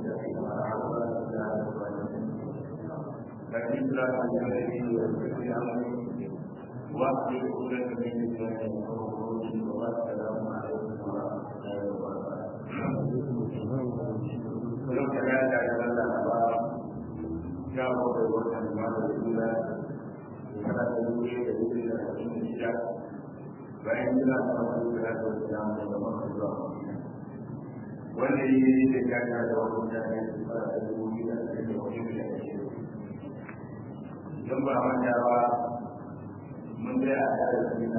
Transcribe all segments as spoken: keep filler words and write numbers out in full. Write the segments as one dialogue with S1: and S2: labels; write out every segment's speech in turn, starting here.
S1: لكن لا تجعلني ويسكن أمري وأحضر كل من لساني والسلام عليكم ورحمة الله وبركاته. لو كان هذا الله جاءوا بالوجه المال الأولى وكان يوجد دليل على الشيء فإن لا تقبل هذا الكلام فما الله والذي كان هذا وكان يقول إلى أن يوجد الشيء ثم من جاء من جاء من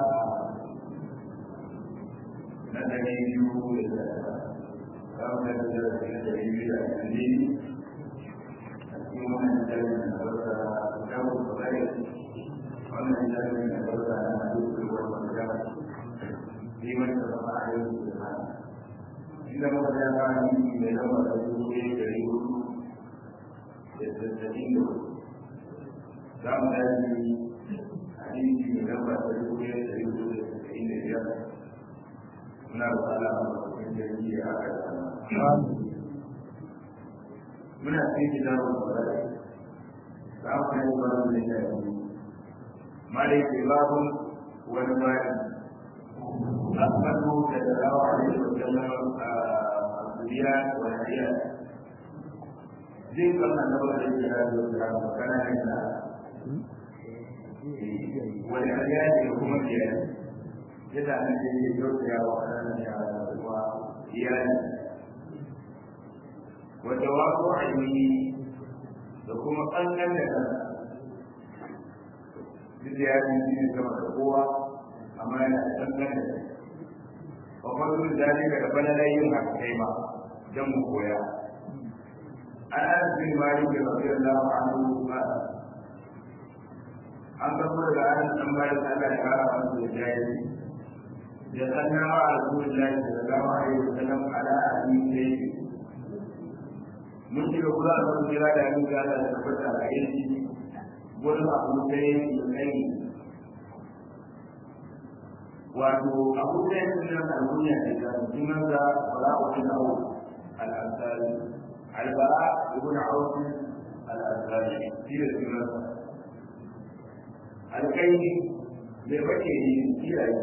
S1: الذي يقول كما نزل من الدليل على الدين يوم نزل من كتاب الصغير ومن نزل من الحديث والمجاز لمن تبع عليه السلام عندما جاء من لما تقول دليل يستدين كم هذه حديث من لما تقول دليل يستدين نرى على من دليل هكذا من في كتاب الصلاة فأخذ الله لله مالك باب والمال أخذه صلى الله عليه وسلم الصبيان والعيال ذكر أن الله عليه وسلم وكان عندنا والعيال هم العيال يدعى أن يجوزها وكان وعيال وجواب علمه لكم قلنا لنا بزيادة من كما تقوى أمانة أتمنى وقل ذلك قبل لا ينهى كيما دم قويا أنس بن مالك رضي الله عنه قال أن تقول الآن أن مالك ألا شعر عنه الجاهل جلسنا مع رسول الله صلى الله عليه وسلم على أهل سيده mun shiga kula da wani jira da yin gada da tabbata a yanki wani abu da ya yi tsayi wato abu da ya yi nan al'uniya ne da sunan da bala wani na hau al'asari albara ibn hausin al'asari shi da sunan alƙaini mai bace ne kiyaye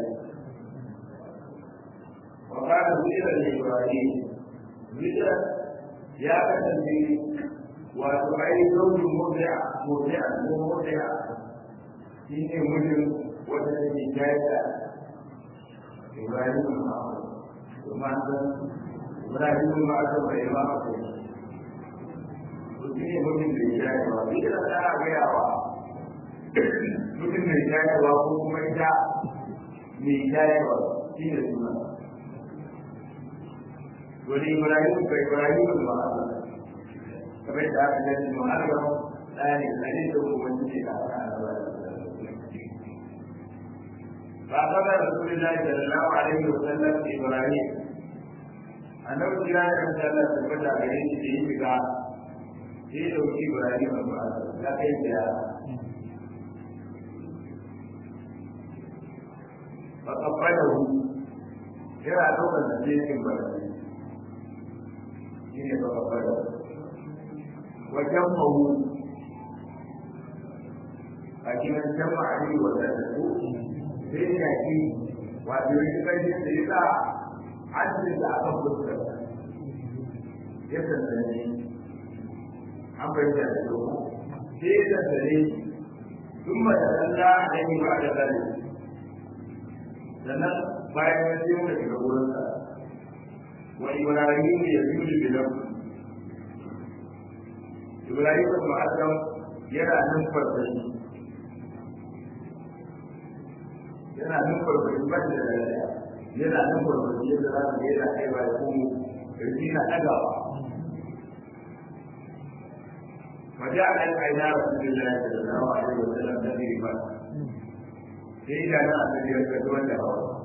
S1: wa kana zuwa da ibrahim zuwa ya kasance wato ai zaujin murdi'a murdi'a ko murdi'a shi ne mutum wanda take jaya da Ibrahim Muhammad kuma san Ibrahim Muhammad bai ma ko shi ne mutum da ya jaya wa bi da ana gaya wa mutum mai jaya wa ko kuma ita mai jaya wa shi ne suna wani Ibrahim bai Ibrahim ba kamar da aka gani mu'arraf tsari tsari da kuma cike da aka ba kada Rasulullah sallallahu alaihi wasallam Ibrahim annabi ya yi sallah tabbata ga yin da yi ga shi da Ibrahim ba da kai da ba kabbalahu yana dokar da cikin barci shine ba babbar wajen mahu a cikin jama'a ne wanda ta ko sai ya ki wato yake kai da yasa hajji da aka fuska ya tantance an bayyana da ko sai da dare kuma da Allah da ni ba da dare sannan bayan ya ce mu daga wurin sa وإبراهيم يجوز بلفظ إبراهيم المعظم يرى نفر بشي يرى نفر بشي بدل يرى نفر بشي يرى يرى كيف يكون الدين أدعى وجعل عينا رسول الله صلى الله عليه وسلم تدريبا سيدنا الذي يتكلم له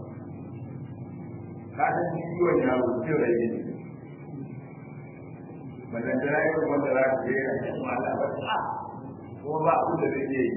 S1: kasan ciwon yaro cin rai ne magana yi wanda za ka je a cikin malabar ta kuma ba abin da zai yi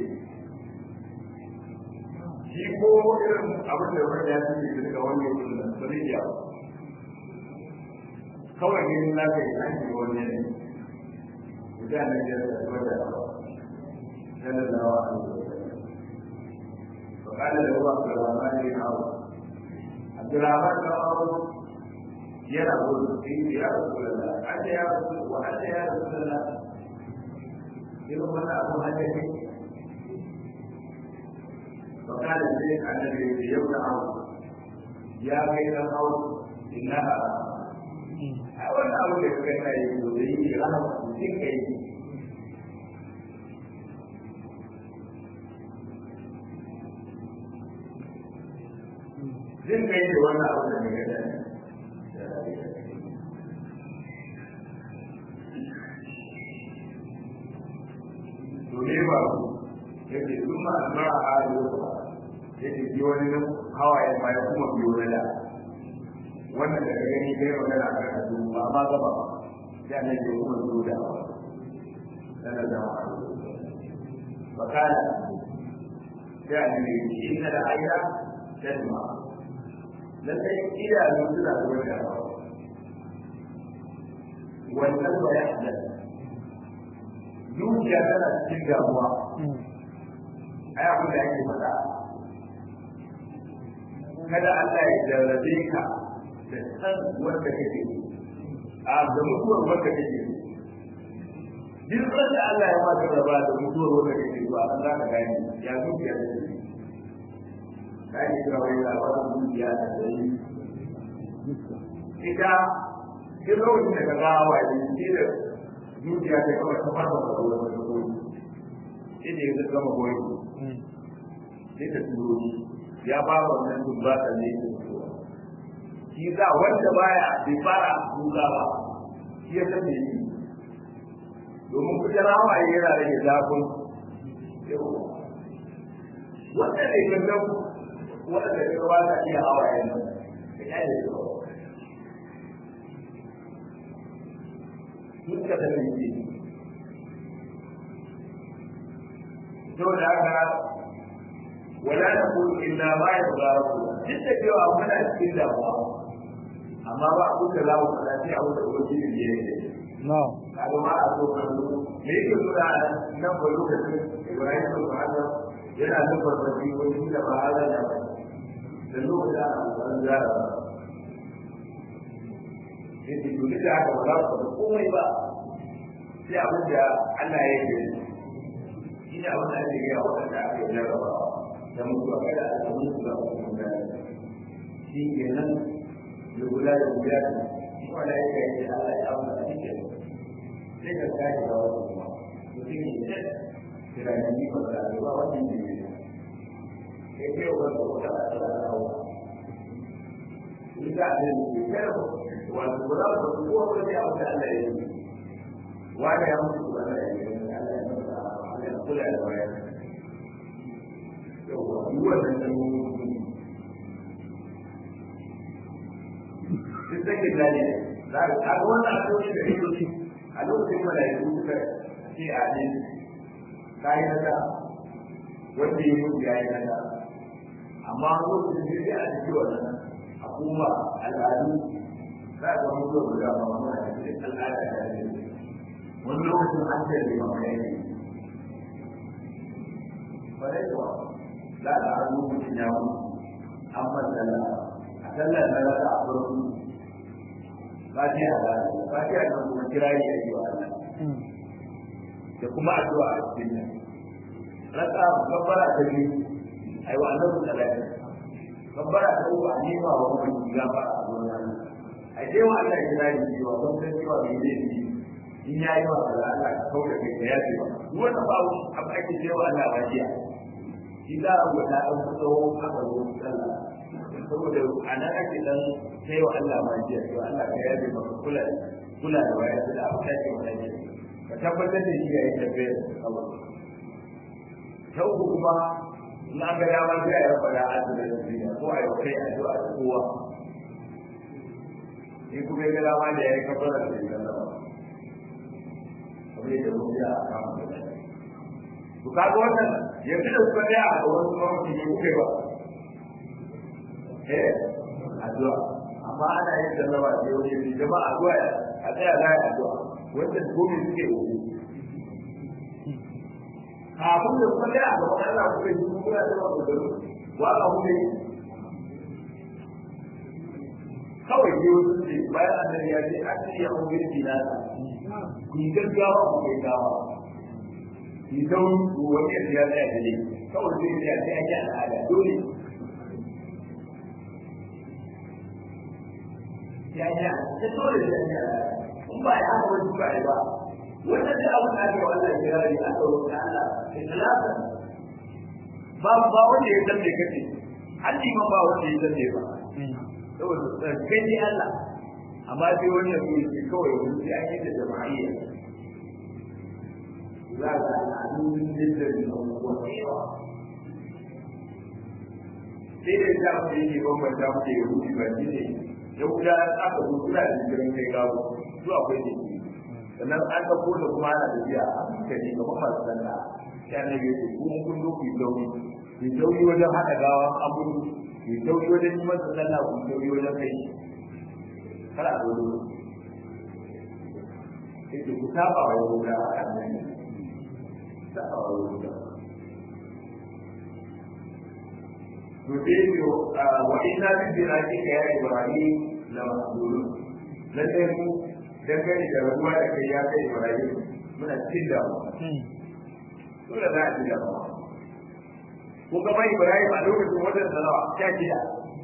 S1: shi ko irin abin da wani ya fi daga wani mutum da ba zai yawo kawai ganin lafiya an ji wani ne mutanen da ya zama da sallallahu alaihi wasallam wa kana da ruwa da ramani bin awu abdurrahman bin awu yana gudu sai ya rasulullah hada ya rasul wa hada ya rasulullah irin wannan abu hada ne wa kana sai annabi ya yi awu ya kai dan awu innaha a wannan abu da kai kai da yi rahama cikin kai zai kai da wannan abu da kai da to ne ba yake kuma mara hali yake ji wani hawaye ma ya kuma biyo da wannan da ka gani kai magana a kan su ba ma gaba ya ne ke kuma su da sana da bakala ya ne shi da aida dalma lallai idanu suna da wanda wannan ba ya da dukiya tana cikin damuwa ai abin da ake faɗa kada Allah ya jarrabe ka da san wanda kake a da mutuwar wanda kake duk wanda Allah ya maka raba da mutuwar wanda kake ba an za ka gani ya dukiya da shi kai ka wai da wannan dukiya da shi ita duk lokacin da ka ga hawaye shi da dukiya ta kawai ta fara da ruwan da koyi shi ne ya gama koyi sai ta turo ya ba wannan dubbata ne shi za wanda baya bai fara duka ba shi ya san me yi domin kuka hawaye yana rage zafin wanda ne gangan wanda ya ba ta iya hawaye nan da ya yi da duka da ne yi to da haka wala naqulu illa ma yadharu duk da cewa muna cikin damuwa amma ba ku da zamu fada sai a wuce gobe ne yake no kaga ma a so kan me yake nuna nan ba lokacin Ibrahim bin Adam yana da farfashi wani da ba hala da da lokacin da an zara yake duk da haka ba za ku komai ba sai abin da Allah ya yi ina wannan da ya wanda aka yi jarabawa da mutuwa kada a mutu da kuma shi kenan da guda da guda wanda yake yi Allah ya amma da shi sai ka kai da wannan mutum ne kira da ni ba da ba wannan ne sai ke wa da wata da rawa ida da ni kada wanda guda da kowa wanda ya amma Allah ya yi wanda ya mutu da Allah ya yi Allah ya kula da waya wannan da mu duk da ke dani da a wannan akwai da yake a lokacin malaiku suka ce a ne kai da wanda ya mutu ya yi da amma lokacin da ya a cikin wannan akuma al'adu za ga mutuwa da ba mu da al'ada da ne wani lokacin an ce da ba mai ne bare ko za a hannu mutum ya mutu an matsala a sallar na rasa a farko fatiha ba fatiha da kuma kirayi a yi wa Allah da kuma addu'a a cikin nan rasa gabbara ta biyu ai wa annabi sallallahu alaihi wasallam gabbara ta uku a nema wa mutum ya fara a gurin Allah ai dai wa Allah kirayi cewa don san cewa bai yi in yayi wa Allah Allah ka kauda kai da yaji ba duk wanda ba abu ake cewa Allah ba jiya shi za a gwada an fito haka ruwan sallah saboda a nan ake dan sai wa Allah ma jiya to Allah ka yabe maka kula kula da waya da abu ta ce wannan ne ka tabbatar da shi yayin da bai kawo sau kuma in an ga dama sai a yi fada a cikin duniya ko a yi kai addu'a da kowa in kuma ya ga dama da yayi kafara da shi Allah kamar yadda mun ya kama da to kaga wannan yanzu da kuka da a wani lokaci ne kuke ba eh addu'a amma ana yin sallama da yau ne jama'a zuwa a tsaya za a addu'a wanda gobe suke uku kafin da kuma da ga Allah kuka yi kuma da ba da wa Allah kuka yi kawai ne wasu ce bayan annabi ya ce a ce ya kuma yi na ku yi gaggawa ku kai gawa ki dauri ku wani ya tsaya da ne kawai sai ya ce ake al'ada dole ya ya ta dole da ya in ba ya haka wani ba ba wannan da abu da ake wa Allah ya rari a tsoro da Allah ikhlasa ba ba wanda ya san me kace haddi ma ba wanda ya san me ba saboda kai ne Allah amma sai wani ya yi kawai wani sai ake da jama'iyya za ka al'adun da da wacewa sai da ya mu yake bambanta mu da yahudi ba shi ne yahuda aka zo suna da jirin kai gawo su akwai ne sannan an ka ko da kuma ana tafiya a hankali ga masu sallah ya ne bai ce kun kun zo ku yi dauri ku yi dauri wajen haɗa gawa abun ku yi dauri wajen yi masa sallah ku yi dauri wajen kai kada a zo yake ku saba wa yahuda a kan nan saba wa yahuda to dai yo wa inna bi rabbika ya ibrahim la mahzurun lalle mu dangane da ruwa da kai ya kai ibrahim muna cikin damuwa dole za a ci damuwa ko kuma ibrahim a lokacin wajen sanawa ta gida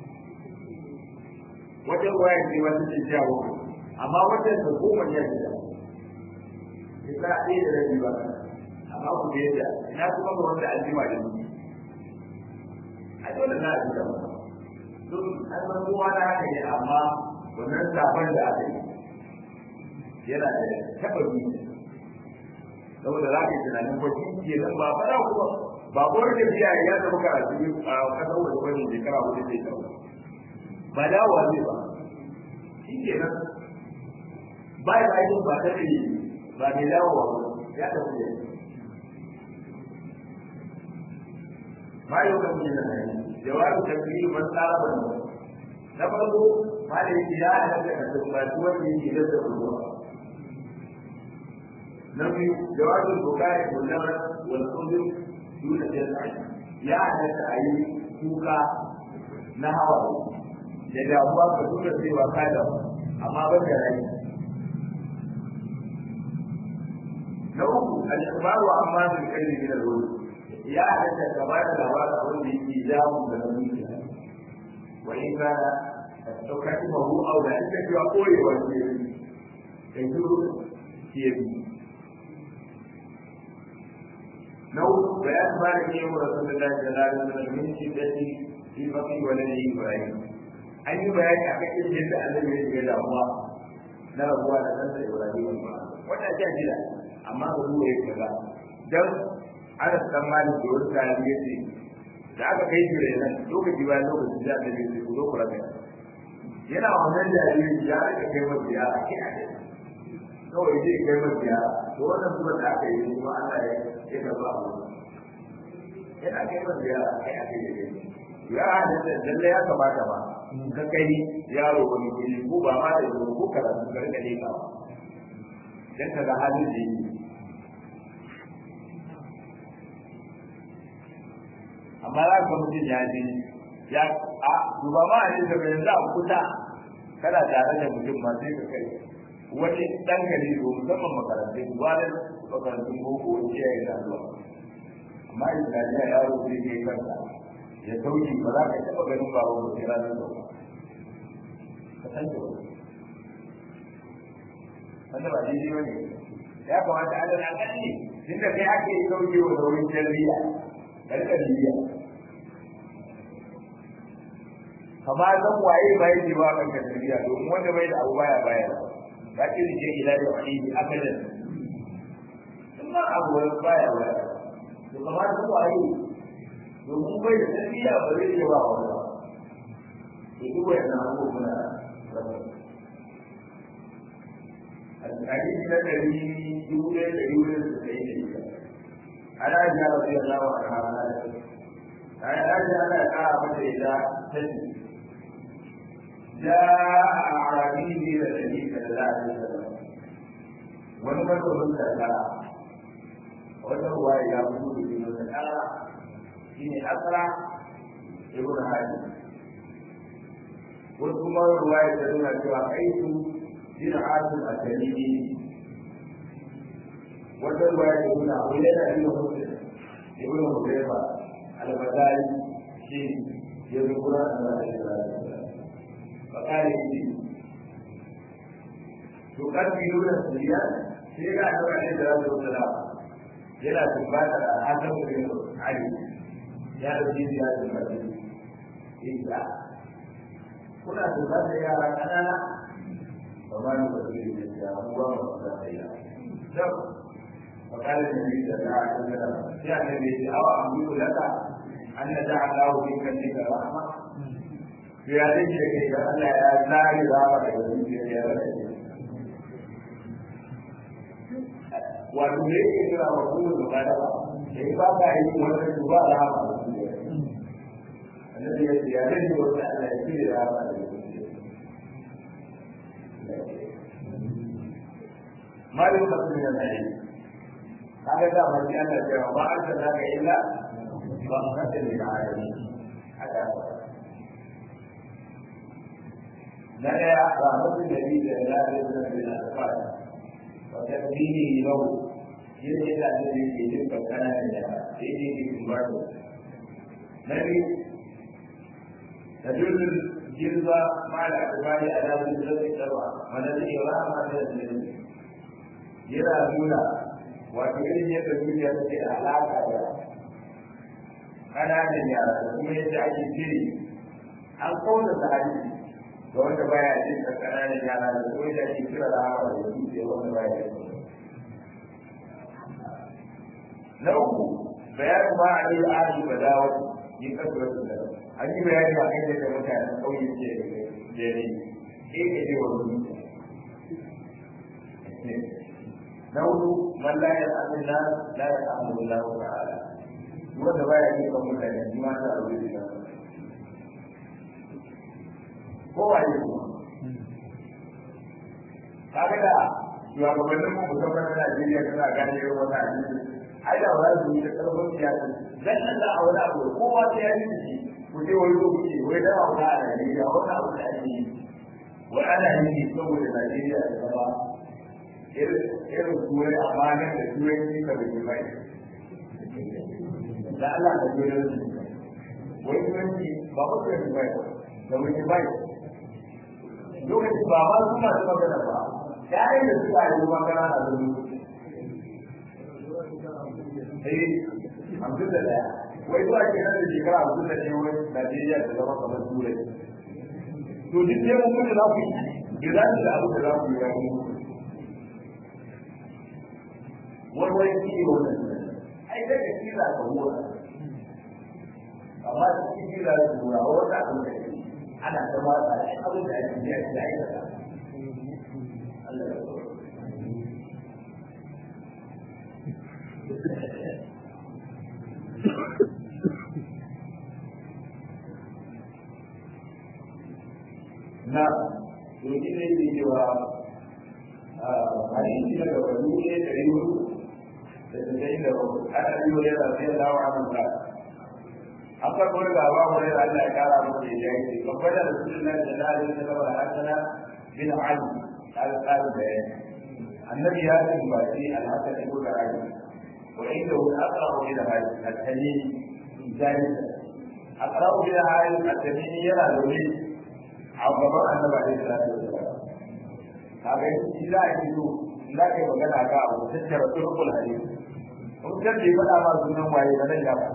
S1: wajen waya ce wata ce jawo amma wajen da goma ya gida ita a ɗaya da rabi ba amma ku da yadda ina kuma ga wanda aljima da ni a dole za a ci damuwa don an san kowa na haka ne amma wannan zaben da aka yi yana da taɓa bi saboda za ka yi tunanin ba shi ke nan ba fara kuma ba ko da biya ya zama karatu a kasar waje wani shekara wani zai dawo ba dawowa zai ba shi ke nan ba ya yi ba ta ne ba mai dawowa ba ya tafi da ma yau kan yi na nan jawabi tafiye man tsara ba na farko ma da yake ya halatta da tabbatu wanda yake da ruwa نبي جواز البكاء والنمر والحزن دون جزع يا هذا أي كوكا نهوى لدى أبواب كتوكا في وقاده أما بكى لي نوم الإخبار عما في الكلم من الرجل يا هذا كبار الأهوال أقول إيجاب من المنزل وإن كان تكتبه أو لا تكتب أقوي والسير يجوز سيبي نوع بيان بارك يوم رسول الله صلى الله عليه وسلم من شدة في بطن ولده إبراهيم أي بيان أكيد جدا الذي يجد الله نرى هو أساس إبراهيم ولا جاهلا أما هو يكذا دم على السماء الدول الثانية da aka kai shi renan lokaci bayan lokaci da ta ce ku zo ku rabe yana wannan jariri ya aka kai masa ziyara ke a kai kawai zai kai masa ziyara to wannan kuma da aka yi kuma Allah ya ya karba abu yana kai masa ziyara kai a kai da kai ya hada lalle ya kamata ba ka kai yaro wani guri ko ba ma da ko karatu ka rika leka dan ka ga halin da yake amma za ka mutum ya ji ya a duba ma ne da yanzu a kusa kana tare da mutum ma sai ka kai wani dan gari ko musamman makarantun gwanin makarantun boko wani ya yi zuwa amma islamiyya yaro zai kai kansa ya sauki ba za ka taɓa ganin babu mutum ranar da ka san da wani wanda ba daidai ba ne ya kamata a dana ƙarni tunda kai ake yi sauki wa saurin tarbiyya karka bibiya kama zan waye bai ji ba kan tarbiyya domin wanda bai da abu baya baya ba ki rike ila da wani akadan amma abu baya baya to kama zan waye domin bai da tarbiyya ba zai yi ba wani ba to duk wannan abu muna الحديث الذي يقول يقول السيد على أجل رضي الله عنها على أجل أنا أعرف إذا تجد جاء أعرابي إلى النبي صلى الله عليه وسلم ونفذ من سكرة وهو يقول في سكرة إني أسرع ابن هادي وثم رواية تدل رأيت درعات الأسلمي وترواية تدل أولاد ابن مسلم ابن حذيفة البدائي شيء يذكر أن الله فقال لي تقبلون الصبيان سيرا عليه الصلاه والسلام يلا تبات الحسن بن علي يا رجل يا رجل إذا كنا تبات يا رجلنا وما نبغي يا الله ولا شوف فقال النبي صلى الله عليه وسلم يا نبي أو أقول لك أن جعل الله فيك فيك رحمة في هذه الشيء أن لا يزال في wato ne ke kira wa kuma gaba da ba sai ba ka yi wannan duba da haka annabi ya ce ya zai yi wata Allah ya ce da haka malum ka sun yana yi kaga da ba shi Allah ya ba an da ka illa ba ka da ni ayati haka la ya rahmatu nabi da la ilaha illa Allah وتكفيه له يجب أن يجب كان يجب إجماعه نبي تدل الجلد مع الاعتبار على جلد الشرع والذي يراه ما تدل يرى دولا وكأن يكون يأتي علاقة أنا من يرى ثم يجعل الجري عن قول الحديث da wanda baya jin tsakanin yara da ko da shi kira da hawa da shi da wanda baya jin na uku bayan ma a yi ari ba dawo yi kasuwar su da an yi bayani a kan yadda mutanen ƙauye ke jere ke ke ne wani na hudu man la ya amin na la ya amin Allah ta'ala wanda baya jin kan mutane ni ma ta aure da ko ba yi kuma kaga da shugabannin mu musamman na Najeriya suna gane irin wannan hadisi ai da wani su da karfin siyasa dan nan da aure abu kowa sai ya yi shi ku je wani lokaci wai da aure a Najeriya wannan abu da ake yi wai ana yi saboda Najeriya da zama irin irin turai amana da turanci ka bai bai da Allah da turanci wai turanci ba ku da bai da wani bai lokacin ba ma su masu magana ba yayin da suka yi magana a zuru eh hamsin da daya wai zuwa ke nan da shekara hamsin da ɗaya wani Najeriya da zama kamar turai to duk ne mun mutu za ku yi da za da abu da za ku yi wani wani wani kiyi wannan ai daga kira ka mura amma cikin kira da mura wata abin da ke ana ta watsa da abin da ake yi a aikata Allah ya so na doki ne ke cewa hadisi daga wani ne da yi da ta zai da ana yi wa yana sai da wa amurka an farko da ba mu da Allah ya kara mu da yayi babban da Rasulullahi sallallahu alaihi wasallam hasana bin Ali al-qal bayan annabi ya ce ba shi al-hasan ibn Ali wa inda hu aqra'u ila hadith al-talim jalisa aqra'u ila hadith al-talim yana da wani a gaban annabi alaihi salatu wasallam kaga shi za a yi to za ka yi magana ga abu tattara turkul hadith mun da bai faɗa ma sunan waye ba nan ya ba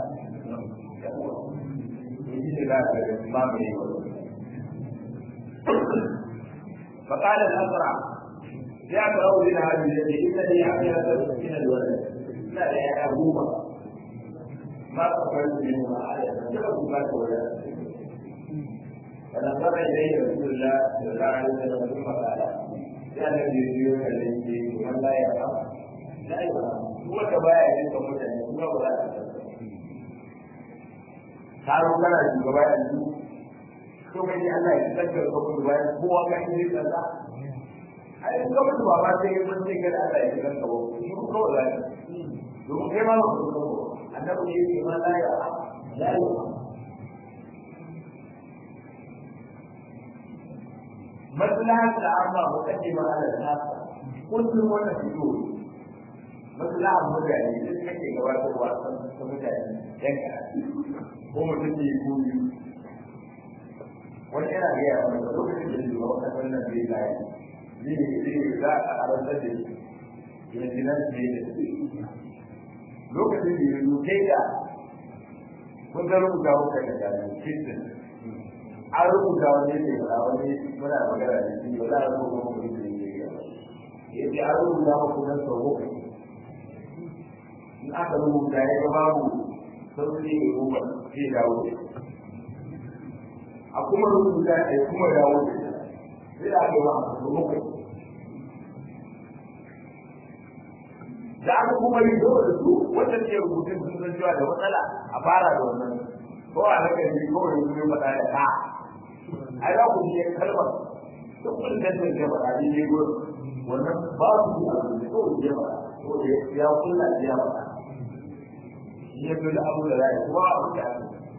S1: فقال الأسرع يقرأ بنا هذه التي إنني عملت من الولد لا يا أبوما ما قبلت منه آية سبب ما تولد فنظر إليه رسول الله صلى الله عليه وسلم ثم قال يا الذي يديرك الذي ومن لا يفهم لا يفهم هو كبايا يلقى متنين هو ولا يفهم karo kana shugaba yanzu to kai Allah ya tsaka ka kuma bayan kowa ka yi kaza ai kuma ba ba sai mun ce kada Allah ya tsaka ka ba shi ko kawai zai domin kai ma ba ku ko annabi ya ce ma la ya la ya maslahat al-amma muqaddima ala al-nas kullum wannan fito maslahat mutane da kake gabatarwa ta mutane yanka ko mutum ne ko wani yana gaya wani da lokacin da zuwa wata wannan bai layi ne ne za a aranta da shi yanzu nan ne da lokacin da ya zuke da kun ga rubuta wuka da jami'in kristin an rubuta wani ne ba wani muna magana da shi ba za a rubuta wani ne da ya ya ce an rubuta wani nan sau uku in aka rubuta ya ga babu sauƙi ne rubuta sai dawo a kuma rubuta ya kuma dawo sai da aka ba a rubuta da aka kuma yi zuwa da su wanda ke rubutun sun san cewa da matsala a fara da wannan ko a haka ne ko da kuma faɗa da ka ai za ku je kalmar da kullum da ke faɗa ne ne go wannan ba su da ne ko je ba ko da ya kula da ya faɗa ne ko da abu da ya kuma abu da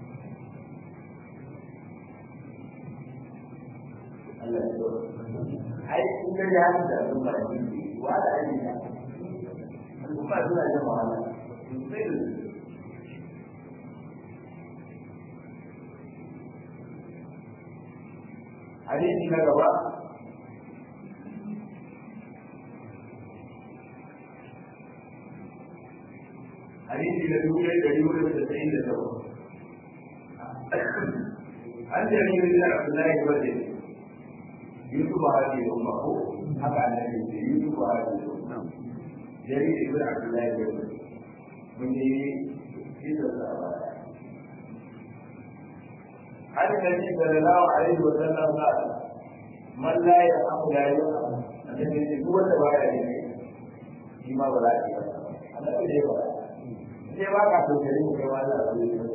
S1: Allah ya ai kun ga ya da kuma wa da ai kuma suna yin wahala hadisi na gaba hadisi na dubu ɗaya da dubu da tasa'in da sabo an jami da Abdullahi Bade Yusuf Hadi da Umar ko haka annabi ce Yusuf Hadi da Umar جرير ابن عبد الله بن من إذا عن النبي صلى الله عليه وسلم قال من لا يرحم لا يرحم الذي هو التوالى فيما ولا يرحم هذا هو جوا كاتو كريم كما لا يرحم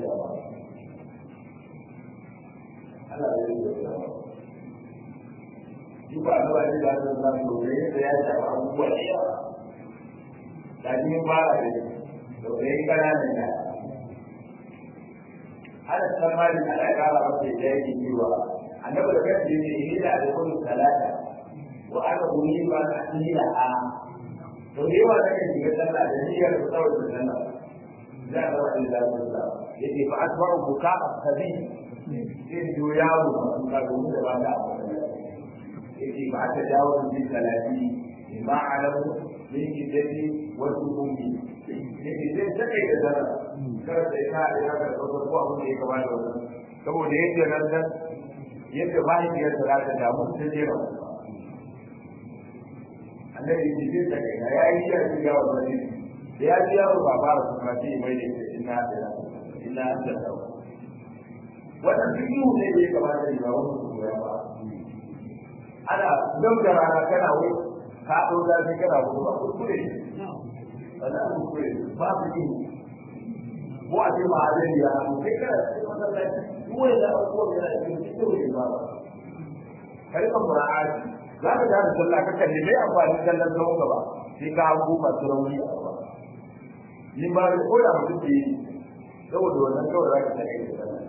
S1: هذا هو جوا هو الذي لا يرحم ولا يرحم لكن بعد لو كان كلامنا هذا السماء على قال رب جاي جوا أنا بقول جيني إلى أدخل ثلاثة وأنا أريد أن أحملها لو هي واحدة كذي كذا هي الرسول صلى الله عليه وسلم لا رأي الله صلى الله عليه وسلم يجي فأتبع بكاء الخبيث إن جوياه قالوا هذا بعد يجي بعد تجاوز بالثلاثين ما علموا من جدتي والسكومي yake zai take da zara kar da ita da haka da ko ko abin da ya kamata wannan saboda yadda nan nan yadda mahaifiyar ta ta damu ta jera annabi ji zai take da yayi ya ji ga wannan da ya ji yaro ba fara su ma sai mai da inna da inna da wannan bidiyo ne da ya kamata ya ba wannan su ya ba ana dau da rana kana wai ka ɗau zafi kana kuma kuskure wala kuskure ba su yi ko a ce ma'adin ya hannu sai kana cikin masallaci kuma ya zaɓa kuma yana cikin cikin wuri ba karfin mura'aji za ka gane sallah ka kalli mai amfani kallon zaman gaba sai ka hango masu rauni a gaba ni ba da koya mutum ke yi saboda wannan kawai za ka tare da sallah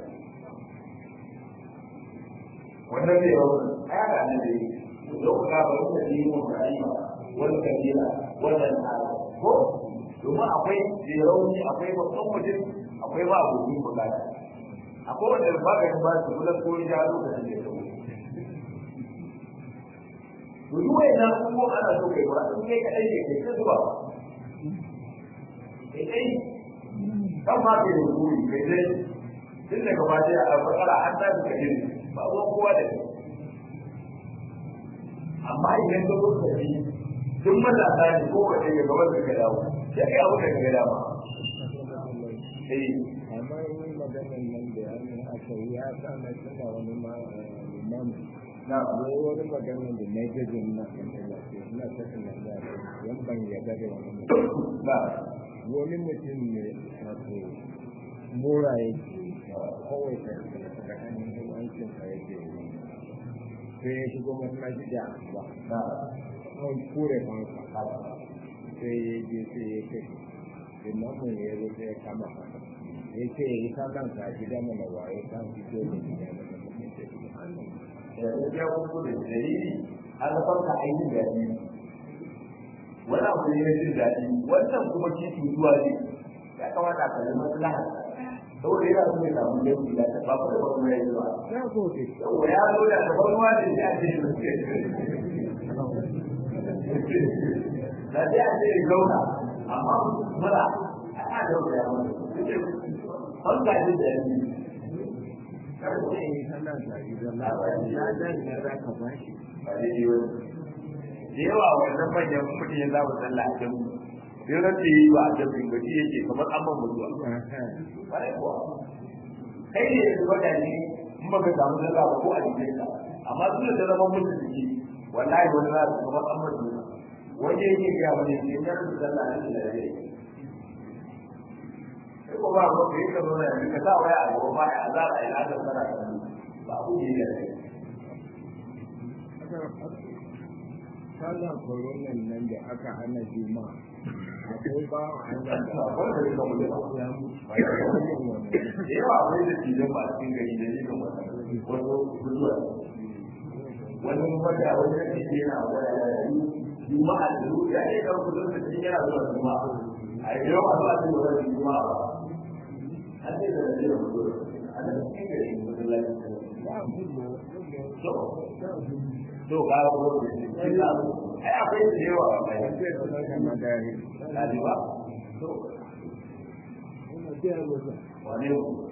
S1: wannan bai rauni a yaka nan da yi لو كان يستدين ضعيفا والكبيرة والنعال ko domin akwai jerauni akwai babban mutum akwai ba abokin bukata akwai wanda ba ka yi ba su kula ko ya lokacin da ya tsawo to yi wa yana kuma ana so kai ba sun kai kaɗai ne kai ta zuwa kai kai kan ma kai da kuri kai dai tun daga ba dai a bakara an tafi ka jini ba ruwan kowa da kai amma idan ka kuka ji duk matasa ne ko ka ya gaban da ka dawo sai kai abu da ka gada ba eh
S2: amma yin maganar nan da an aka yi ya sa na tsaka wani ma imam na wai wani maganar da na gajin na na saka nan da yan ban ya gade wani
S1: ba
S2: wani mutum ne wato mura yake kawai da hannun wankin ka yake sai ya shigo masallaci da ba an kure fanka sai ya je sai ya ce imamun ya zo sai ya kama haka ya ce ya yi sallan ka gida mana waye kan fito da gida da kuma ce
S1: ya kuma da dalili an farka ainihin da yi wani abu ne na jin daɗi wannan kuma titi zuwa ne ya kamata ka zama maslaha saboda yana so ya samu yanki da ta ba da wani mai zuwa
S2: ya gode
S1: saboda ya zo da gaban ruwa da ya ce da suke da ya ce ya zauna amma mura ana da wani ya mutu wanda ya da yanki
S2: kar ce yi sallan ka gida na ya dan da za ka bashi
S1: ba dai yi wani da yawa wannan manyan mutum ya zama sallah a can sai rafi yi ba a jami'in gaji yake kamar an man mutuwa bare kuwa kai ne yanzu baka ne in baka samu sallah ba ko a jikin ka amma su da zama mutu jiki wallahi wani za su kamar an man mutuwa wanda yake ga wani ne ya rubuta sallah ne da yake sai ko ba ko kai ka zo ne ka sa waya a gaba ba a zara ina da sallah ba ku ne da kai
S2: sallar koronan nan da aka hana juma akwai ba a hanyar da
S1: wanda ya zama da
S2: ya mutu
S1: da yawa akwai da cikin ba cikin gari da jikin wasu guduwa wani wanda wani da ke yana waya da yi juma'a da ruwa ya ne kan kudin da cikin yana zuwa juma'a a yi yau a zuwa cikin wani juma'a ba an ce da da jikin guduwa a da cikin gari mutum lafiya to ga ko ai akwai da yawa ba kai sai da kan madari dadi ba to ina da yawa wani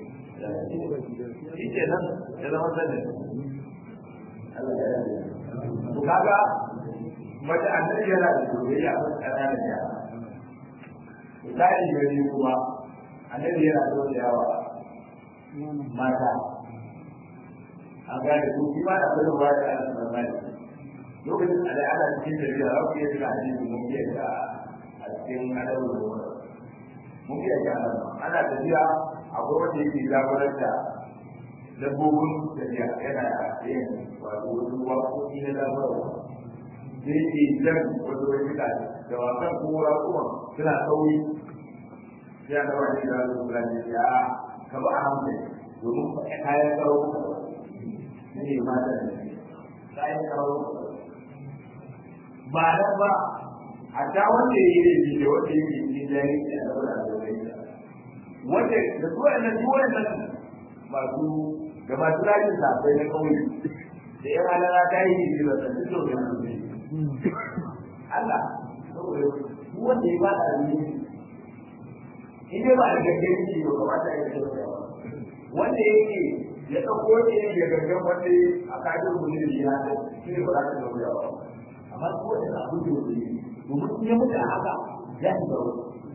S1: shi ke nan da zama sanin Allah ya yi to kaga mace annabi yana da soyayya a tsakanin da misali gari kuma annabi yana da yawa mata an gane su shi ma da abin da ya ana tsammani lokacin da ana cikin tafiya za ku iya shiga hadisi mun biya da a cikin adabul umar mun biya da ana tafiya akwai wanda yake jagorar da dabbobin tafiya yana yin wato wasu waƙoƙi na zaburarwa da yake jan wasu wani fita da wasan kura kuma suna sauri sai a gaba shi da wasu fulani ya ka ba a hankali domin kayan tsaro ne mata da kayan tsaro ba da ba a ta wanda ya yi laifi da wanda ya yi cikin jari a daura da zai wanda da su wa'anda su wa'anda masu da masu rajin safai na kauye da yan halala ta yi yi da sassu to da su ne Allah saboda su wanda ya ba da abin in dai ba da gaggari ce ba kamata ya yi wanda yake ya ɗauko ne ya gargan wanda a kajin mu ne da ya da shi ne ba za ta dauka ba amma su wanda abu da yake domin in ya mutu a haka ya ci gaba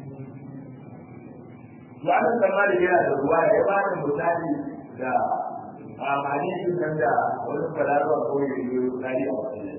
S1: to an san da yana da ruwa ya ba da misali da amfani shi kan da wani falaruwa ko ya yi tsari a wani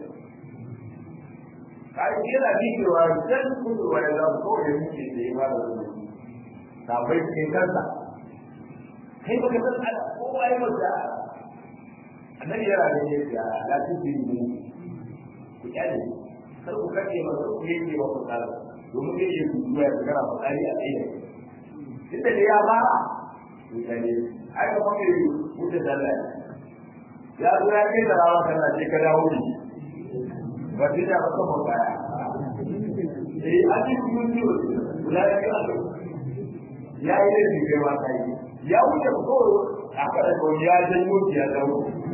S1: kai yana bikewa dan kudu wani zan ko ya muke da ya ba da wani sabai cikin kansa kai baka san ala kowa ya masa annabi yana da yake la tusiru ku kyale kar ku kace masa ku yake wa ku tsara domin zai yi duwa ya gara fadari a tsaye inda da ya ba ku kyale ai ka fake wuce dalla ya zo ya kai da rawa kana ce ka dawo ne ba sai da ba kuma baya eh a cikin duniya kula da kai ya yi da kai ma kai ya wuce ko a kada ko ya janyo ya dawo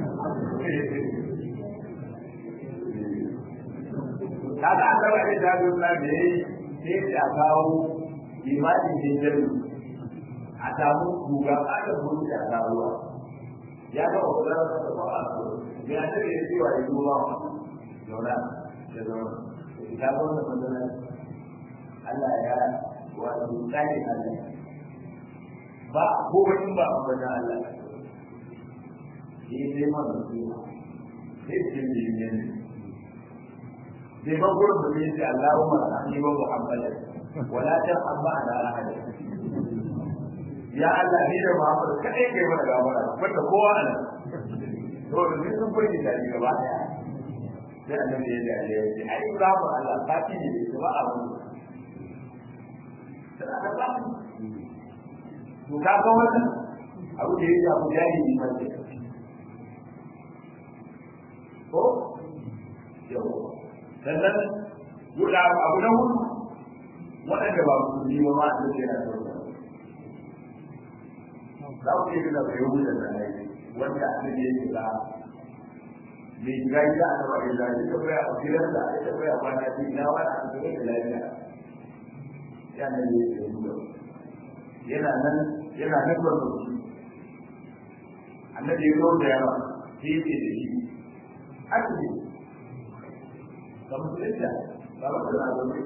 S1: kaga an gaba da dawo na da sai ya kawo imani da jari a samu guga a da gudu da dawowa ya ga wannan da ba a ya da ya ce wa yi ruwa dole da zama da ga wannan madana Allah ya wato tsari Allah ba ko wani ba a wajen Allah shi ne ma da su sai ce ne ne sai ba gurin da yake Allahumma rahmi wa Muhammad wala tarham ala ahad ya Allah ni da Muhammad kadai kai mana gafara wanda kowa ana to da ni sun furki da ni gaba daya sai annabi ya ce ya ce ai gafara Allah ta ci ne ba a wani sai aka ba to ka ga wannan abu da yake abu jari ne mai ko yau sannan guda abu na hudu waɗanda ba su yi wa ma da yana da za ku ce da bai wuce da ne wanda annabi ya ce ba me ga ya da ba da ya ce ba a gidan da ya ce ba na ji na wani a cikin da lafiya ya ne ya ce yana nan yana nan ba su annabi ya zo da yawa shi ce da shi asali kamar da ba ba da zama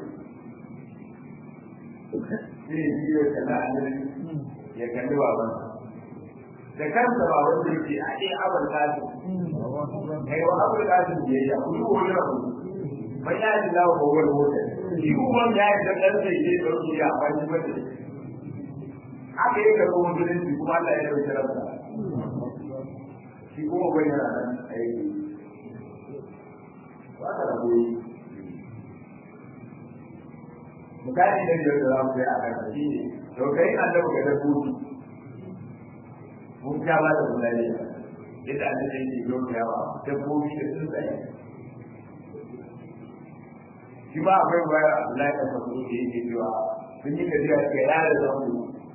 S1: shi ne ya kalla annabi ya kalli baban da kansa ba wanda yake a ɗaya abin kasu kai wa abin kasu da ya yi a kudu wani rabu bai ya ji lawa ba wani wata shi kuma ya yi da ɗansa ya yi da wasu ya amfani mata haka yi karɓo musulunci kuma Allah ya ɗauki ransa shi kuma bai yana nan aiki ba ka rabu yi misali da biyar da za mu kai a kan shi ne to kai an da ga dabbobi mun ka ba da mulai yadda an da yake yau ya ba dabbobi da sun tsaye shi ba akwai waya Allah ya fasa da yake cewa sun yi gajiya ga yara da mu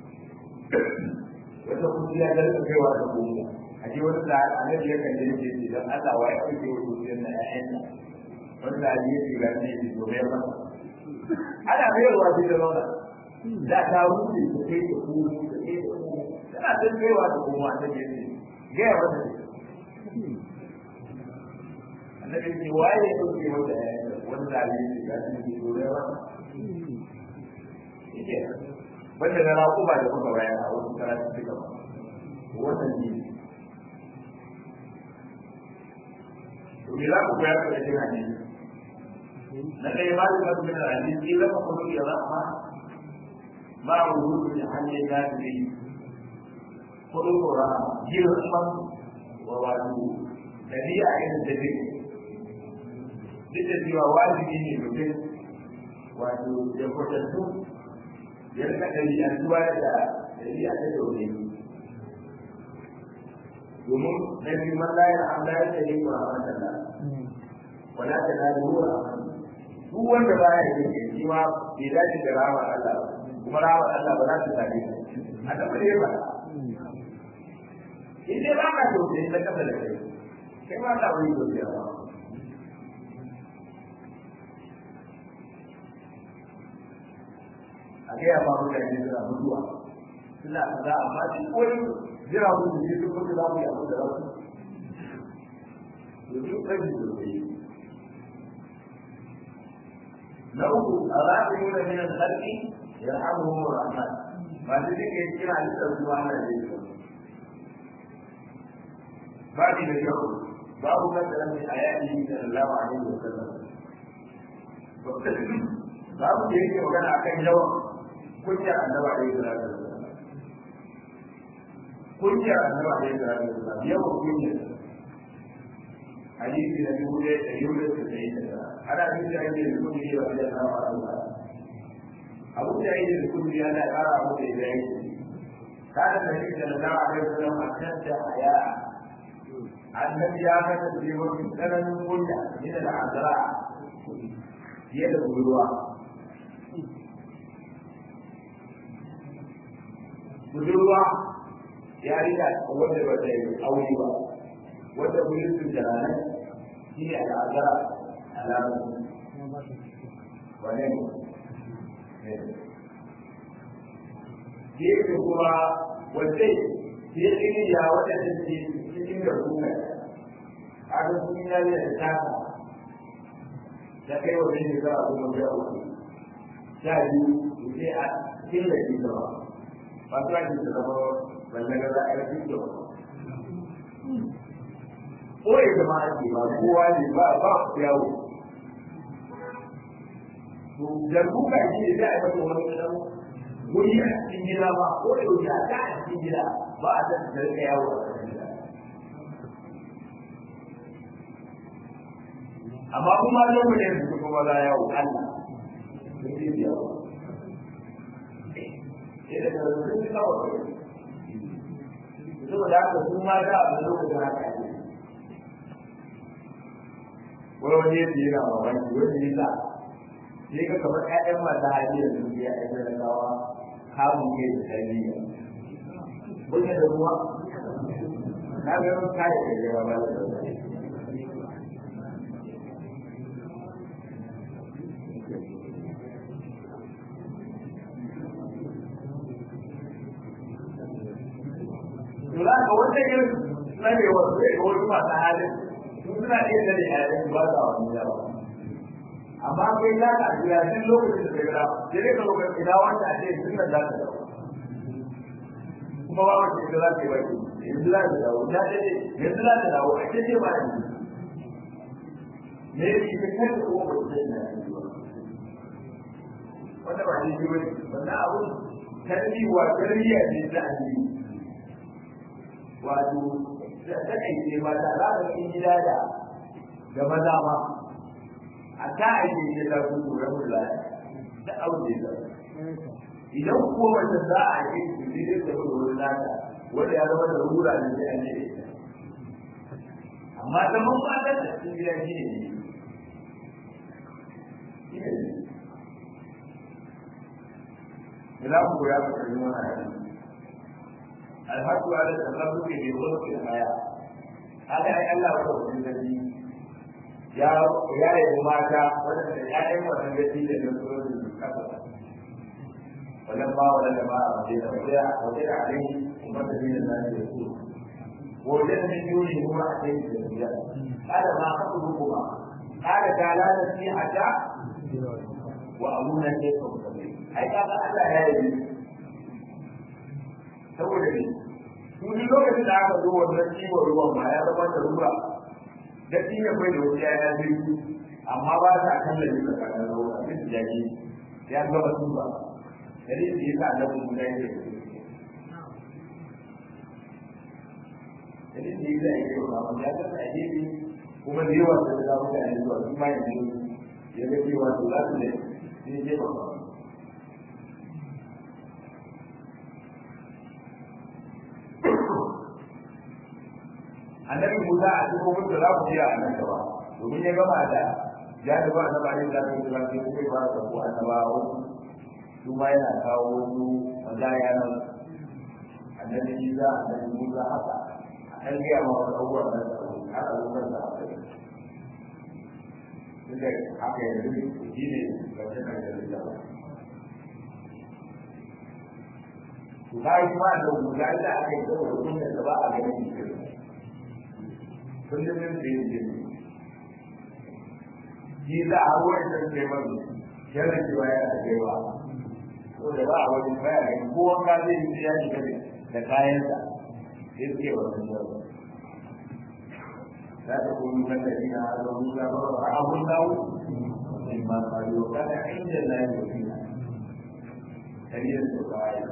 S1: wata kuciya da ta kaiwa da kuma a ji wani da annabi ya kan je ce dan Allah wai ake wa kuciyar na ƴaƴan wanda ya ce ga ne to bai ba ana bayarwa shi da zauna da ta wuce ta kai ta kuma ta kai ta kuma tana ta kaiwa da kuma ta ke ne gaya wata ne annabi ce waye ya ɗauke wata wani zaɓe ne ga shi ne to bai ba ike banda na raƙuba da kuka bayar a wasu karatu suka ba wannan ne to me za ku koyar da shi hadisi na ɗaya ba da wasu min hadisi zama kuma ya rahma ma wujudu da hanyar gadi kudu kora girman wa wato dabi'a irin da duk duk da cewa wajibi ne mutum wato ya kwatantu ya rika ɗabi'antuwa da ɗabi'a ta daure domin na biyu man layar an layar da yin wa rahmatullah wala ta na ruwa duk wanda baya yin shi ma bai dace da rama Allah kuma rama Allah ba za ta tafi a tafi da ba in dai ba ka tausayi na kasa da kai kai ma ta wuri tausayi ba a gaya ba mutane suna mutuwa suna kaza amma duk wani jira mutu ne duk wanda za mu yi abu da za su yanzu kai da tausayi na uku a zaɓi nuna min al-khalqi yarhamuhum ar-rahman ba su take kira da tausayi Allah da yake ba ni da yau babu kasaran min ayati sallallahu alaihi wa sallam babu da yake magana akan yawan kunyar annabi alaihi salatu wasallam kunyar annabi alaihi salatu wasallam yawan kunyar hadisi da dubu ɗaya da dubu ɗaya da ɗaya da tara ana hadisi ake da kuɗi ne wa da tara wa Allah abu da yake da kuɗi Allah ya ƙara abu da ya yi kada da shi da Allah alaihi wasallam a kan da haya annabi ya kasance mafi tsananin kunya yana da azara fiye da budurwa budurwa ya rika wanda ba ta yi aure ba wanda budurcin da ranar shi ne al'adara alamun wane ne gefe kuma wanda ya ɗini ya waɗanda ke cikin da kuma a ga sun yi da taka da kai wa zai shekara kuma da uku sha biyu sai a cikin da ke gaba ba su ake da zama wanda ga za a yi cikin gaba ko ya zama ake ba kowa ne ba ba ku yawo to da kuka ji da za a yi mata wani ɗan wuri a cikin gida ba ko da wuce a ta a cikin gida ba a san da rika yawo a cikin gida amma kuma zai mu ne su kuma za yawo Allah sun ce yawo sai da sun ci kawo saboda haka sun ma da abin lokacin haka ne wani wani yadda yana mamaki wani nisa sai ka kamar ƴaƴan masu hali da su biya ƴan talakawa kamun kai da tarbiyya wani da ruwa na ga yawan kayan da yawa ba da Tula ga wanda yin tsarewar zai ga wasu masu halin suna iya da yayin ba za a wani yawa amma kai za ka jira duk lokacin da ya sai dai ka lokacin ina wanda a ce sun da za ka dawo kuma ba wanda ya za ka yi baki yanzu za ka dawo ya ce yanzu za ka dawo a ce ce ba yanzu ne shi ka kai ko ba ce na wanda ba shi ji bane wannan abu tarbiyya tarbiyya ne ta addini wato da take ba da za ka yi gida da da maza ba a ta aiki ne da su da mulai da aure da idan ko wanda za a yi su ne da wurin nata wanda ya zama da rura ne sai an yi amma da mun ba da cikin gida shi ne ila ku ya ka yi wannan alhaqu ala tasalluqi bi khuluqi al-haya hada ai Allah wa rabbil ya ya yi mata wanda da ƴaƴan wannan gaci da nasurin kafa wannan ba wanda ba a ce da ya wace da alai kuma da bin nan da su wajen da yuri kuma a kai da ya kada ma ka dubu ba kada kala da shi hada wa abuna ne ko ai kaga Allah ya yi saboda ne su duk lokacin da aka zo wannan ciwon ruwan ma ya zama da ruwa da shi ne bai da wani ya biyu amma ba ta kan da duka kan ruwa duk da ji ya zama su ba dare da yasa da mun da yake dare da yasa yake ba mun ya ta ajibi kuma da yawa da da mutane zuwa kuma yanzu ya ga cewa to za su ne ne je ba annabi Musa a cikin mutum za ku ji a nan gaba domin ya gama da ya da ba da ba ne da su da su sai ba da ku annabawa su ma yana kawo wasu mazaya nan annabi Isa annabi Musa haka an ga ma wasu abubuwa da su haka lokacin da aka yi duka haka yanzu shi ne ga cikin da ba ku ga kuma da Musa da aka yi saboda kullum da ba a ganin shi kullum da yake shi za a wani da ke mani yana cewa yana da yawa ko da ba a wani baya ga ko wanka zai yi ya shiga da kayansa sai suke wannan yawa za ta kuma kan da ina a zo musa ba a abun dawo in ma faru kana inda na yi wasiya kariyar su kaya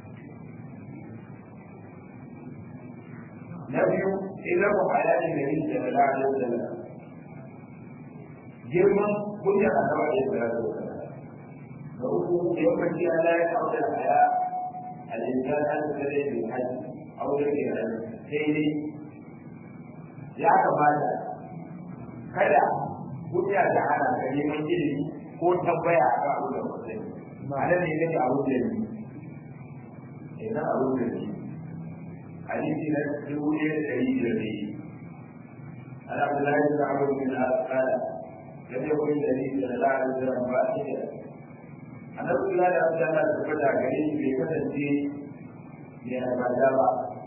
S1: na biyu idan ku halali da yin da la da da girman kunya da ba da da da uku yawanci Allah ya kawo da haya al-insan an tare da haji aure ne da sai dai ya kamata kada kunya da hana da neman ilimi ko tambaya a kan abin da mutum ma'ana ne ne abu da ne idan abu da ne hadisi na dubu ɗaya da ɗari da ɗari an abdullahi da abu bin al-qala ya ce wani dari da la'a da zama ba a ce annabi kula da abu da Allah ta fada gare shi bai kasance mai albada ba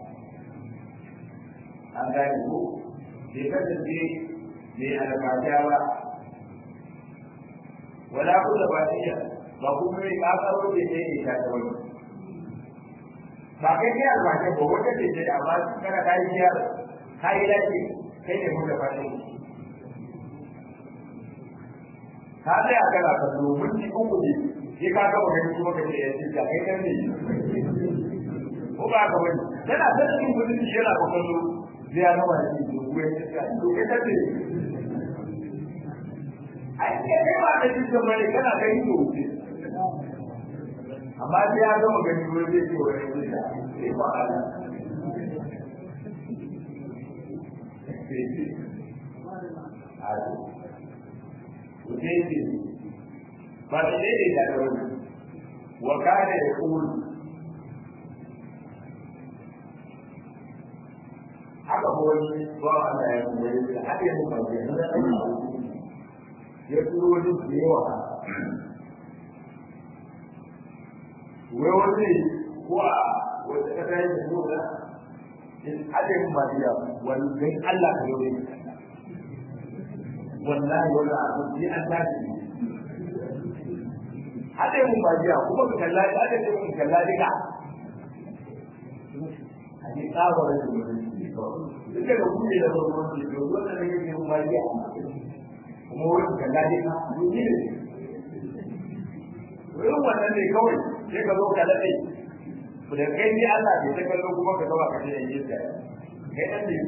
S1: an gane ko bai kasance mai albada ba wala ku da batiya ba kuma mai kakaro da ke ne ta wani ba kai ne albashi ba wata ce ce amma kana kai biyar kai lafi kai ne muka fadi ka sai aka la ka zo mun ci uku ne shi ka ga wani kuma ka ce ya ce ka kai kan ne ko ba ka wani yana da cikin kudin shi yana kokarin zai ga wani shi ko ya ce ka to kai kace ai kai ba da cikin bane kana ga yi to amma sai ya ga magani ko zai ce wani shi sai ba ala وكيف فالذي يدعون وكان يقول haka ko wani ba ana ya kuma yi haka yanzu ba ke nan ya turo wani da yawa wai wani ko a wata kasa yin da nuna haka yanzu ba ya wani don Allah ka yau ne wallahi wala abu ji an tashi hade mun bajiya kuma ka kalla da hade mun kalla dika ani tsawo da mun duka da kuma da mun ji to wannan ne ke mun bajiya kuma wani kalla dika mun ji ne wai wannan ne kawai sai ka zo ka dade ku da kai ni Allah bai ta kallo kuma ka zo ka ce yayi sai kai dan ne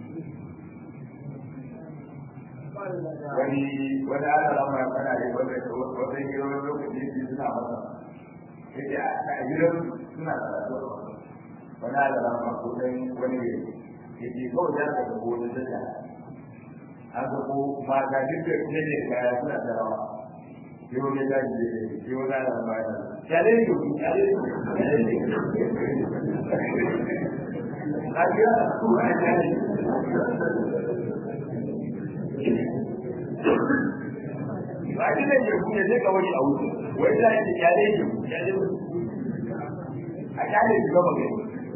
S1: wani wani ana rama ya fara da wanda wanda ke wani lokaci ne suna masa yake a gidan suna karatu wani ana rama ko dan wani ne yake kawai da ka ko da daga an ga ko ma ga dukkan ne ne kaya suna da rawa yau ne da ji yau da rama ya kale ne ko kale ne ajiya ku ajiya ba shi ne ke kuma zai kawai a wuce wai za a yi kyale ke kyale a kyale shi gaba gani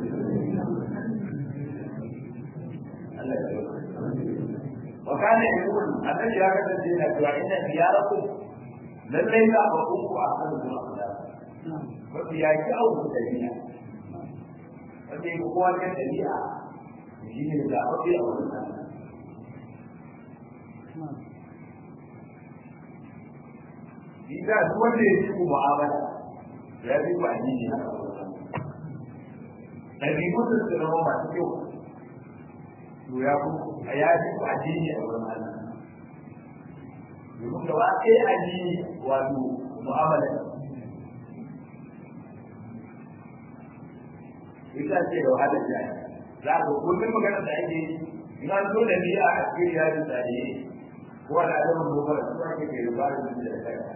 S1: Allah ya wa kana yaqul annabi ya kasance yana cewa inna ziyaratu lallai za a ku a kan zuwa mafi ya ki auku da biya wanda ya kowa kan dabi'a shi ne da mafi a wurin Ida duk wanda ya ci mu'amala ya fi ba ni ne haka ba. Ɗabi'u da su zama masu kyau, to ya fi ya fi ba ni ne a wurin Allah. Domin gaba ɗaya addini wato mu'amala. Ita ce da wahalar jaya. Za ka kullum magana da ake yi, in an zo da niyya a cikin yarin tsare, ko da alamun dogara su ake ke rubar da su da kai.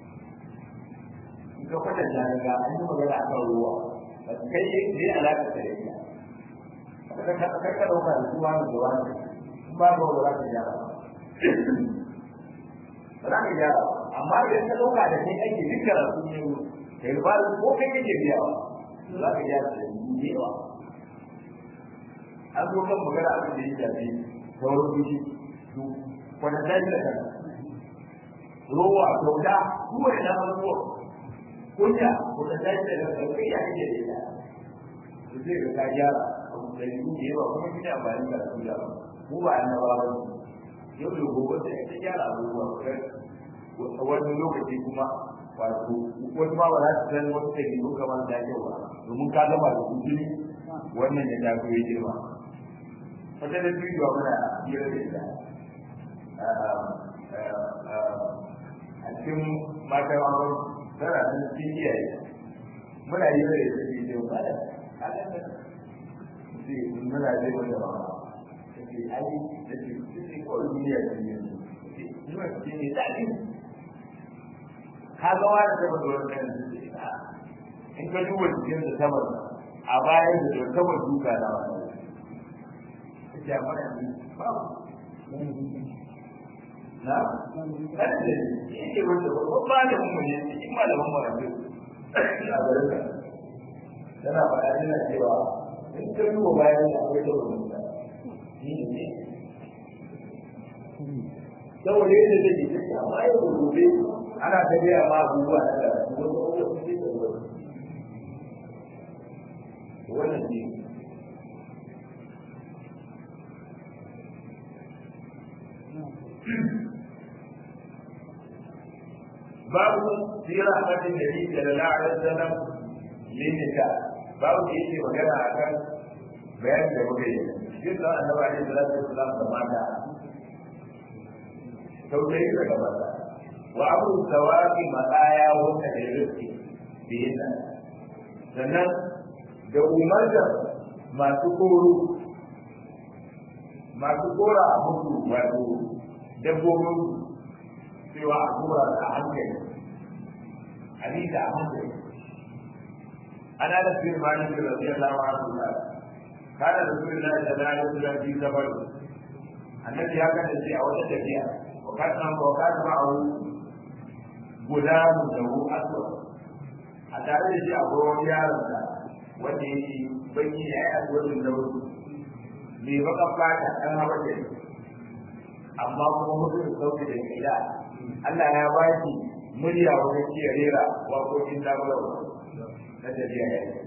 S1: Ka kwata jami'a an yi magana a kan ruwa kai ne alaƙa da yake ka ka ka dauka da ruwa da ruwa ba ba ba za ka gyara ba za ka gyara amma idan ka dauka da kai ake dukkan su ne kai ba ko kai kake biya ba za ka gyara da yawa an zo kan magana abin da ya shafi sauran fushi su wanda zai da kan ruwa kyauta ruwa ina ruwa kunya ko da zai da kai ya kike da ita zai ga ka gyara da yi ne ba kuma kina amfani da su da mu ba annabawa ba yau da gobe da ita gyara abubuwa kai wani lokaci kuma wato wani ma ba za su san wasu da gido kamar da yau ba domin ka gama da kujini wannan ya tafi ya girma wata da bidiyo muna hira da ita a cikin mata wani tana da cikin iyaye muna yi da ita ce ce ba da kaga da ce muna da wanda ba ce ai da ce ce ko duniya ce ne ina ce ne da kin kaga wani da wannan kan in ka duba cikin da sabar a bayan da sabar duka da wani ce amma ne ba na kada da yake wanda ba da mun ne cikin malaman marabu na barka yana faɗa yana cewa in ka duba bayan da akwai da wannan ni ne saboda yadda take take amma yau gobe ana tafiya ma abubuwa da wanda wanda suke da wannan ne babu sira hadin da yake da la'ala sallam linika babu da yake magana akan bayan da muke yi shi da annabi alaihi salatu wasallam da mata tausayi daga mata wa abu sawaqi madaya wanda da rizki biyana sannan da umarda masu koro masu kora a mutu wato dabbobin cewa a kora a hankali hadisa a hankali ana da fi malik radiyallahu anhu kana da rasulullahi sallallahu alaihi wasallam fi safar annabi ya kada shi a wata tafiya wa kana wa kana ma'ahu gudamu da hu aswa a tare da shi akwai wani yaron da wanda yake baki ya yi aswadin launi mai baka fata ɗan haɓar da amma kuma mutum sauke da kila Allah ya ba shi murya wajen iya rera waƙoƙin labarai na tafiya ya yi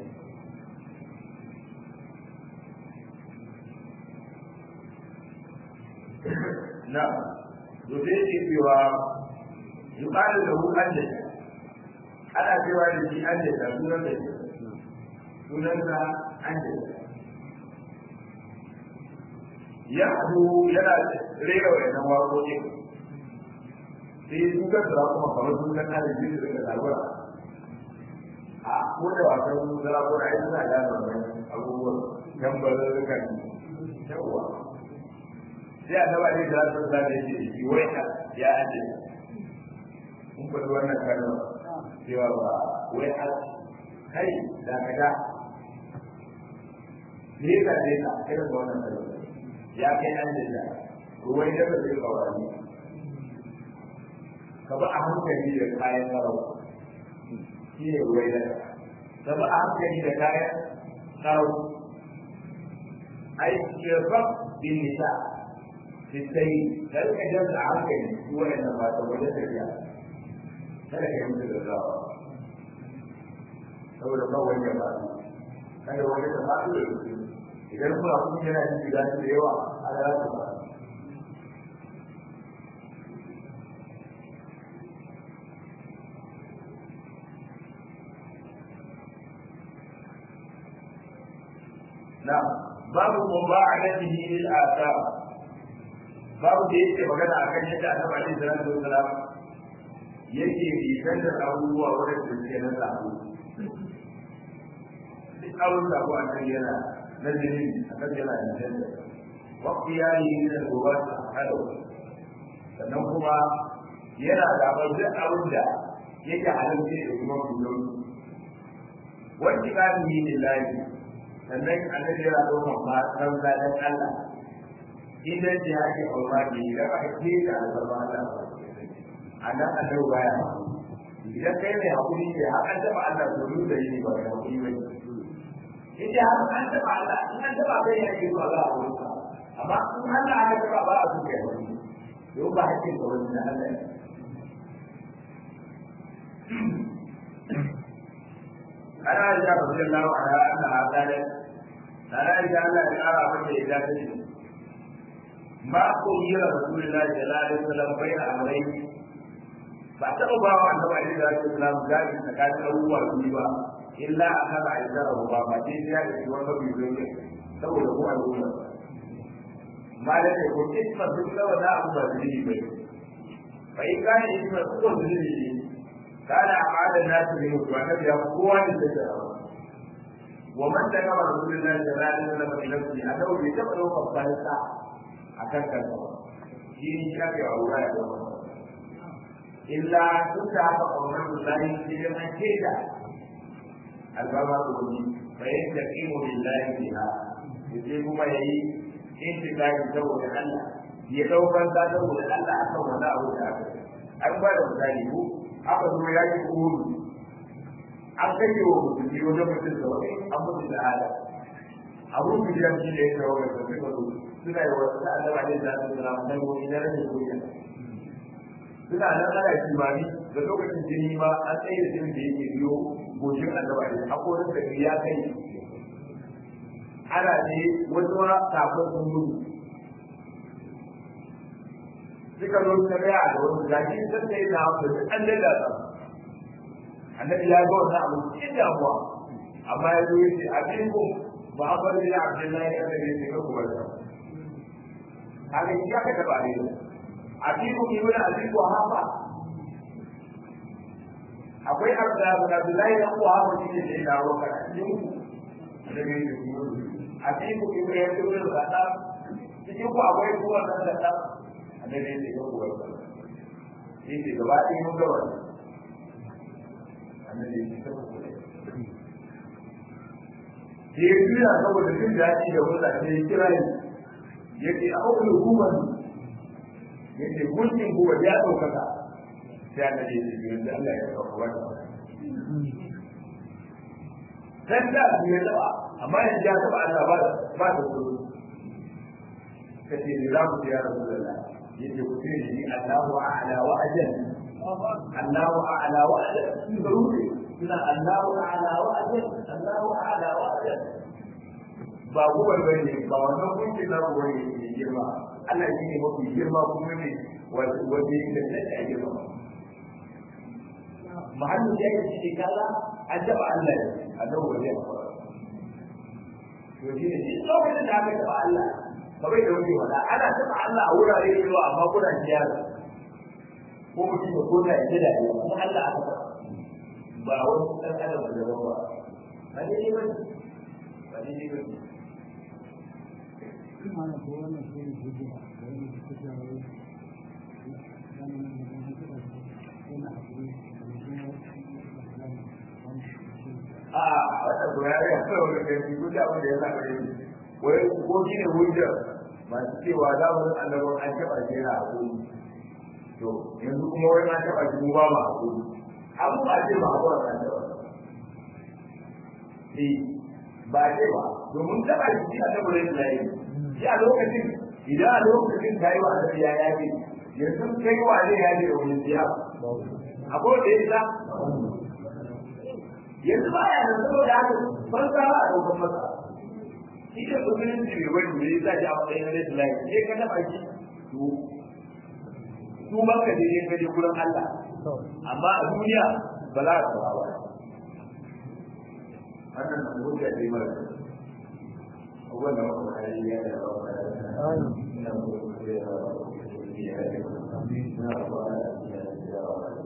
S1: na dole ne cewa yi ƙarar da hu an jata ana cewa da shi an jata sunan da shi sunan da an jata ya hadu yana rera wa yanan waƙoƙin sai duka da kuma kamar dukan na da jini daga labura a ko da wasan labura ai suna da wannan abubuwan gambarar rikan yawa sai a taba ne da rasu da ne ke shi wai ya aje mun faɗi wannan kalma cewa ba wai a kai da kaga ne ka ne ka kai da wannan kalma ya kai an da ruwan da ba zai kawani ka ba a hankali da kayan tsaro shi ne ruwan da ka ba a hankali da kayan tsaro ai shirfa bin nisa sai da ka janta a hankali shi wannan ba ta wajen tafiya kada ka yi mutu da zawa saboda ba wani ya ba kada wani ta ba da idan kuna kuma yana yin shiga da yawa a da za ba na babu muba'adatihi lil athar babu da yake magana akan yadda annabi alaihi salatu wasalam yake rikan da abubuwa wurin da suke na sabo duk abin da abuwa kan yana na jini a kan yana da jini wakti ya yi da gobe a hado sannan kuma yana da abin duk abin da yake halarci da kuma kullum wani ƙarfi ne lafi sannan annabi yana ɗaukar ma ɗan zaɗen Allah idan ji ake aura ne idan aka ce da albarba Allah a nan a dau baya idan kai mai hakuri ne har an taɓa Allah to duk da yi ba mai hakuri ba in dai har an taɓa Allah in an taɓa kai ya ke zuwa za a wurin ka amma in Allah aka taɓa ba a zuke wani yau ba hakkin ka wani na Allah ne ana aisha radiyallahu anha annaha qalat ana aisha Allah ya kara mata yadda ta ce ma ko yira rasulullahi sallallahu alaihi wasallam baina amrayn ba ta ba wa annabi alaihi wasallam gadi tsakanin abubuwa biyu ba illa akaba aisha ba ba ce ya da shi wanda bai zo ne saboda ko al'umma ma da ko kisma duk lawa da abu ba zai bai bai kana isma ko zai كان أعاد الناس بمتواتر يقوى للتجارة ومن تكبر رسول الله صلى الله عليه وسلم في نفسه أنه يتبعه قبل الساعة أكثر كثيرا شيء شافع أولاء إلا تسعة قومة الله في من كيدا البابا تقولي فيستقيم لله بها يجيب ما يجي انتقال سوء الله يتوفى ذاته لله أكبر ولا أولاء أكبر ذلك aka zo ya yi kuru an kai wa musulmi wajen mutum da wani an mutu da ala abun biyan shi ne ya kawo da suka zo suna yi wasu da allama ne da su suna nan wani na rage koya suna nan ana kimani da lokacin jini ma an tsaye da jini da yake biyo goshin allama ne hakorin da ya kai ana ne wasu ma kafin sun gudu suka zo ta gaya da wani zaki sun sai da hafi da an dalla ta annabi ya ga wannan abu cikin damuwa amma ya zo yace a cikin ku ba a bar da Abdullahi ya da yake ga kuwa da haka shi aka taba ne a cikin ku ibn Aziz wa hafa akwai Abdullahi da kuwa hafa cikin da ya roka cikin ku da ne a cikin ku ibn Aziz da ta cikin ku akwai kuwa da ta annabi ya ce ga kuwa da shi ke gaba ɗaya mun ga wannan annabi ya ce ga kuwa da ya juya saboda jin daɗi da wanda sai ya kira ni ya ce a ƙwaƙwal hukumar ya ce mulkin hukumar ya ɗaukaka sai annabi ya ce biyar da Allah ya ɗauka wata dan da su ya taɓa amma yanzu ya taɓa Allah ba ba da kudu ka ce ne za ku ce ya rasu da Allah ya ce ku ce ni Allahu a'ala wa ajal Allahu a'ala wa ajal sun zaruri suna Allahu a'ala wa ajal Allahu a'ala wa ajal ba gubar bane ba wannan kunci na ruwa ne girma Allah shi ne mafi girma kuma ne wanda yake da take girma mahallu da yake cikin kaza an taba Allah ne a nan waje to shi ne duk lokacin da aka taba Allah kamar da wani wala ana taba Allah a wurare da yawa amma kuna ziyara ko mutum ya kona ya ji daɗi kuma Allah aka taba ba wani ɗan adam da ba ba ba ne ba ba ne ba
S3: kuma na ko wannan shi ne hujja da wani suka ce wai
S1: a wata bayani a kan wani gani hujja wanda ya saba yi wai ko shi ne hujja masu cewa za mu annabin an taɓa shi yana hakuri to yanzu kuma wani an taɓa shi mu ba mu hakuri abu ba ce ba hakuri an taɓa eh ba ce ba domin taɓa shi a taɓa rai layi shi a lokacin idan a lokacin ta yi wa annabi ya yaje yanzu kai wa zai yaje da wani siya akwai da ya yanzu ba ya nan saboda haka ban sa ba a ɗaukar masa shi ke tsofanin da bai wani mai za ji a matsayin rai layi sai ka taɓa shi to su maka da ne ka je gurin Allah amma a duniya ba za a tsawa ba wannan na hujja ce mara wanda muka kare ya da ba ina ko da ya na ba ya da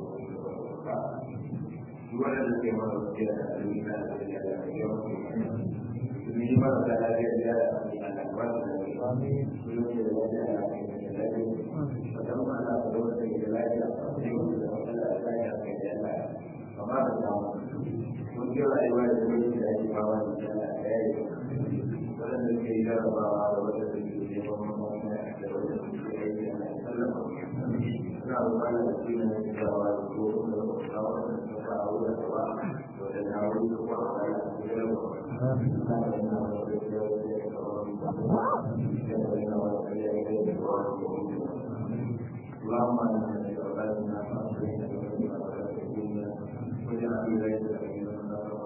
S1: wanda da ke mana da ya da ina da ya da ni ma da ya da ya da Allah ba da amin ko da ya da ya da da ma na da wanda ya da ya da Allah ya ya da ya amma da mun ga rayuwa da wani da ya ba wa da ya yi ولن يجعل الله ولد يوم ما يحتوي إليه أن يسلم نعم على الدين الجواب الكون والصلاة والتعاون سواء وتناول وعلى الجواب اللهم انت نسالنا فاصلحنا واجعل ولايتنا في من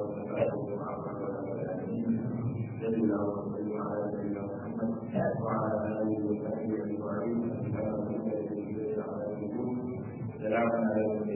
S1: سيدنا وسلم على سيدنا محمد وعلى اله وصحبه اجمعين سلام على